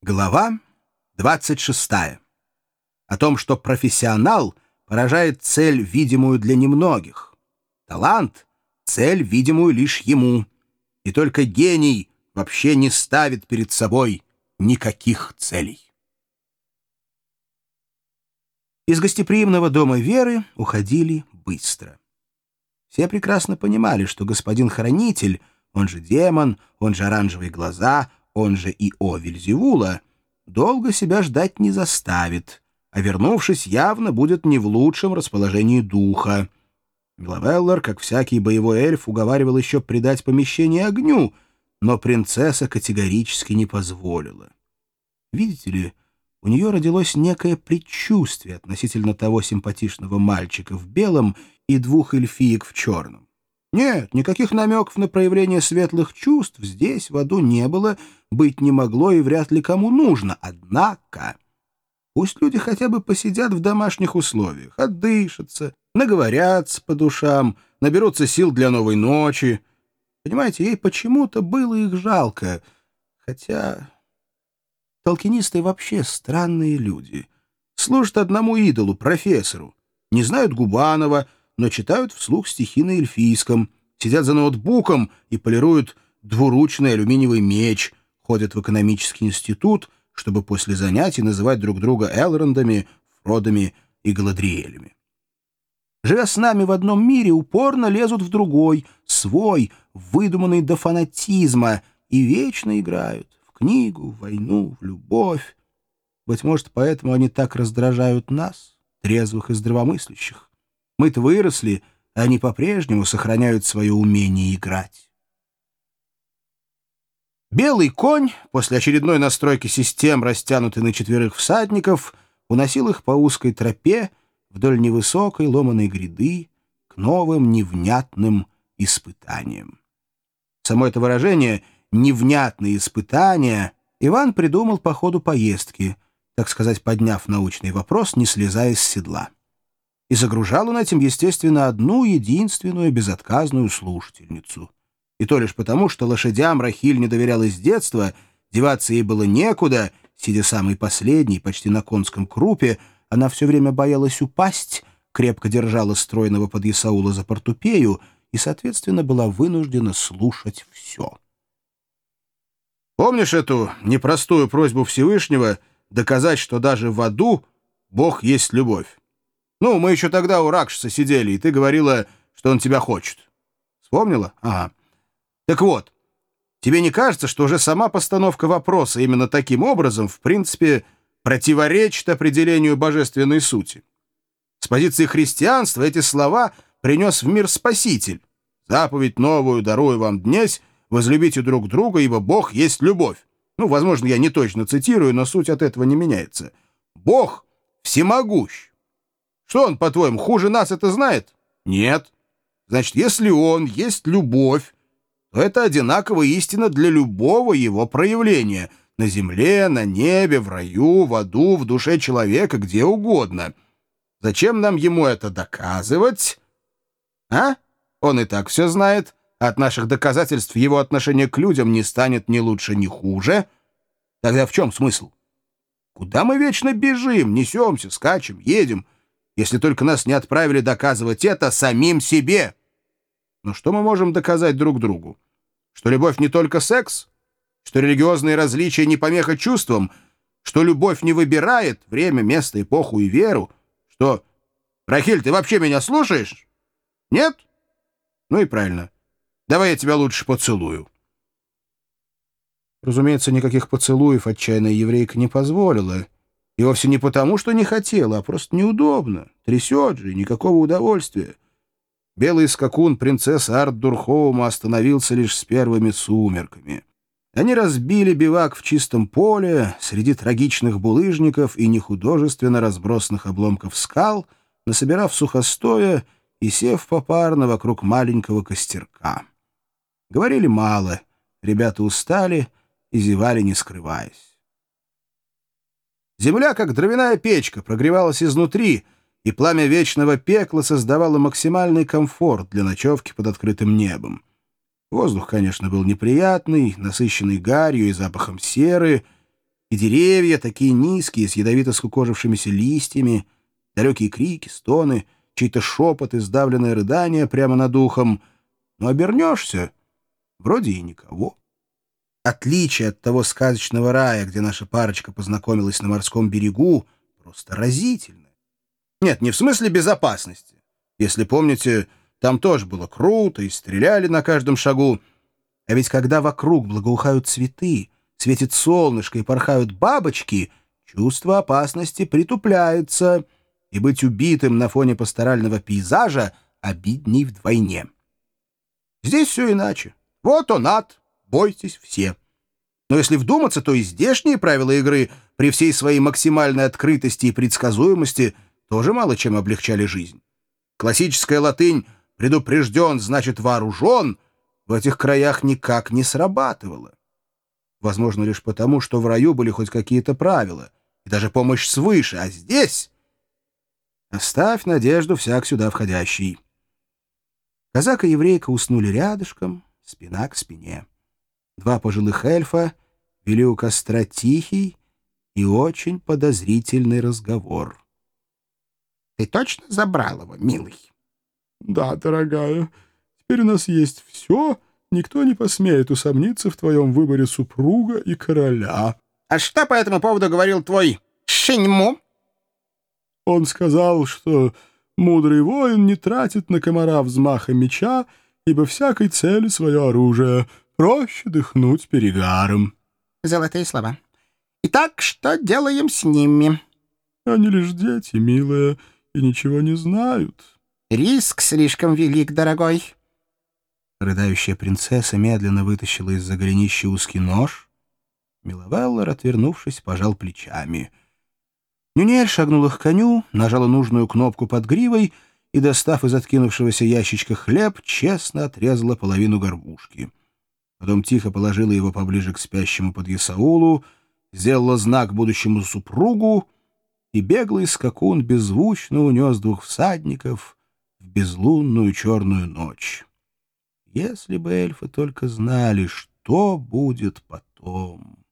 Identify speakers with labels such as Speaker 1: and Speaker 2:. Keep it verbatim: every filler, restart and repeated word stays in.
Speaker 1: Глава двадцать шестая. О том, что профессионал поражает цель, видимую для немногих. Талант — цель, видимую лишь ему. И только гений вообще не ставит перед собой никаких целей. Из гостеприимного дома Веры уходили быстро. Все прекрасно понимали, что господин Хранитель, он же демон, он же оранжевые глаза, он же Ио Вельзевула, долго себя ждать не заставит, а, вернувшись, явно будет не в лучшем расположении духа. Главеллар, как всякий боевой эльф, уговаривал еще придать помещение огню, но принцесса категорически не позволила. Видите ли, у нее родилось некое предчувствие относительно того симпатичного мальчика в белом и двух эльфиек в черном. Нет, никаких намеков на проявление светлых чувств здесь, в аду, не было, быть не могло и вряд ли кому нужно. Однако пусть люди хотя бы посидят в домашних условиях, отдышатся, наговорятся по душам, наберутся сил для новой ночи. Понимаете, ей почему-то было их жалко. Хотя толкинисты вообще странные люди. Служат одному идолу, профессору. Не знают Губанова, но читают вслух стихи на эльфийском, сидят за ноутбуком и полируют двуручный алюминиевый меч, ходят в экономический институт, чтобы после занятий называть друг друга Элрондами, Фродами и Галадриэлями. Живя с нами в одном мире, упорно лезут в другой, свой, выдуманный до фанатизма, и вечно играют в книгу, в войну, в любовь. Быть может, поэтому они так раздражают нас, трезвых и здравомыслящих. Мы-то выросли, а они по-прежнему сохраняют свое умение играть. Белый конь, после очередной настройки систем, растянутый на четверых всадников, уносил их по узкой тропе вдоль невысокой ломаной гряды к новым невнятным испытаниям. Само это выражение «невнятные испытания» Иван придумал по ходу поездки, так сказать, подняв научный вопрос, не слезая с седла. И загружал он этим, естественно, одну единственную безотказную слушательницу. И то лишь потому, что лошадям Рахиль не доверяла с детства, деваться ей было некуда, сидя самой последней, почти на конском крупе, она все время боялась упасть, крепко держала стройного подъясаула за портупею и, соответственно, была вынуждена слушать все. Помнишь эту непростую просьбу Всевышнего доказать, что даже в аду Бог есть любовь? Ну, мы еще тогда у Ракшаса сидели, и ты говорила, что он тебя хочет. Вспомнила? Ага. Так вот, тебе не кажется, что уже сама постановка вопроса именно таким образом, в принципе, противоречит определению божественной сути? С позиции христианства эти слова принес в мир Спаситель. «Заповедь новую дарую вам днесь, возлюбите друг друга, ибо Бог есть любовь». Ну, возможно, я не точно цитирую, но суть от этого не меняется. Бог всемогущ. Что он, по-твоему, хуже нас это знает? Нет. Значит, если он есть любовь, то это одинаково истина для любого его проявления. На земле, на небе, в раю, в аду, в душе человека, где угодно. Зачем нам ему это доказывать? А? Он и так все знает. От наших доказательств его отношение к людям не станет ни лучше, ни хуже. Тогда в чем смысл? Куда мы вечно бежим, несемся, скачем, едем, если только нас не отправили доказывать это самим себе? Но что мы можем доказать друг другу? Что любовь не только секс? Что религиозные различия не помеха чувствам? Что любовь не выбирает время, место, эпоху и веру? Что... Рахиль, ты вообще меня слушаешь? Нет? Ну и правильно. Давай я тебя лучше поцелую. Разумеется, никаких поцелуев отчаянная еврейка не позволила. И вовсе не потому, что не хотела, а просто неудобно. Трясет же, никакого удовольствия. Белый скакун принцессы Арт-Дурхоума остановился лишь с первыми сумерками. Они разбили бивак в чистом поле, среди трагичных булыжников и нехудожественно разбросанных обломков скал, насобирав сухостоя и сев попарно вокруг маленького костерка. Говорили мало, ребята устали и зевали, не скрываясь. Земля, как дровяная печка, прогревалась изнутри, и пламя вечного пекла создавало максимальный комфорт для ночевки под открытым небом. Воздух, конечно, был неприятный, насыщенный гарью и запахом серы, И деревья такие низкие, с ядовито скукожившимися листьями, далекие крики, стоны, чей-то шепот и сдавленное рыдание прямо над ухом. Но обернешься — вроде и никого. Отличие от того сказочного рая, где наша парочка познакомилась на морском берегу, просто разительное. Нет, не в смысле безопасности. Если помните, там тоже было круто, и стреляли на каждом шагу. А ведь когда вокруг благоухают цветы, светит солнышко и порхают бабочки, чувство опасности притупляется, и быть убитым на фоне пасторального пейзажа обидней вдвойне. Здесь все иначе. Вот он ад, бойтесь все. Но если вдуматься, то и здешние правила игры при всей своей максимальной открытости и предсказуемости тоже мало чем облегчали жизнь. Классическая латынь «предупрежден, значит вооружен» в этих краях никак не срабатывала. Возможно, лишь потому, что в раю были хоть какие-то правила, и даже помощь свыше, а здесь... Оставь надежду всяк сюда входящий. Казак и еврейка уснули рядышком, спина к спине. Два пожилых эльфа вели у костра тихий и очень подозрительный разговор. — Ты точно забрал его, милый?
Speaker 2: — Да, дорогая. Теперь у нас есть все, никто не посмеет усомниться в твоем выборе супруга и короля.
Speaker 1: — А что по этому поводу говорил твой Шиньму?
Speaker 2: — Он сказал, что мудрый воин не тратит на комара взмаха меча, ибо всякой цели свое оружие, проще дыхнуть перегаром.
Speaker 1: — Золотые слова. Итак, что делаем с ними?
Speaker 2: — Они лишь дети, милая, и ничего не знают.
Speaker 1: — Риск слишком велик, дорогой. Рыдающая принцесса медленно вытащила из-за голенища узкий нож. Миловеллар, отвернувшись, пожал плечами. Нюнель шагнула к коню, нажала нужную кнопку под гривой и, достав из откинувшегося ящичка хлеб, честно отрезала половину горбушки. Потом тихо положила его поближе к спящему подъясаулу, сделала знак будущему супругу, и беглый скакун беззвучно унес двух всадников в безлунную черную ночь. Если бы эльфы только знали, что будет потом...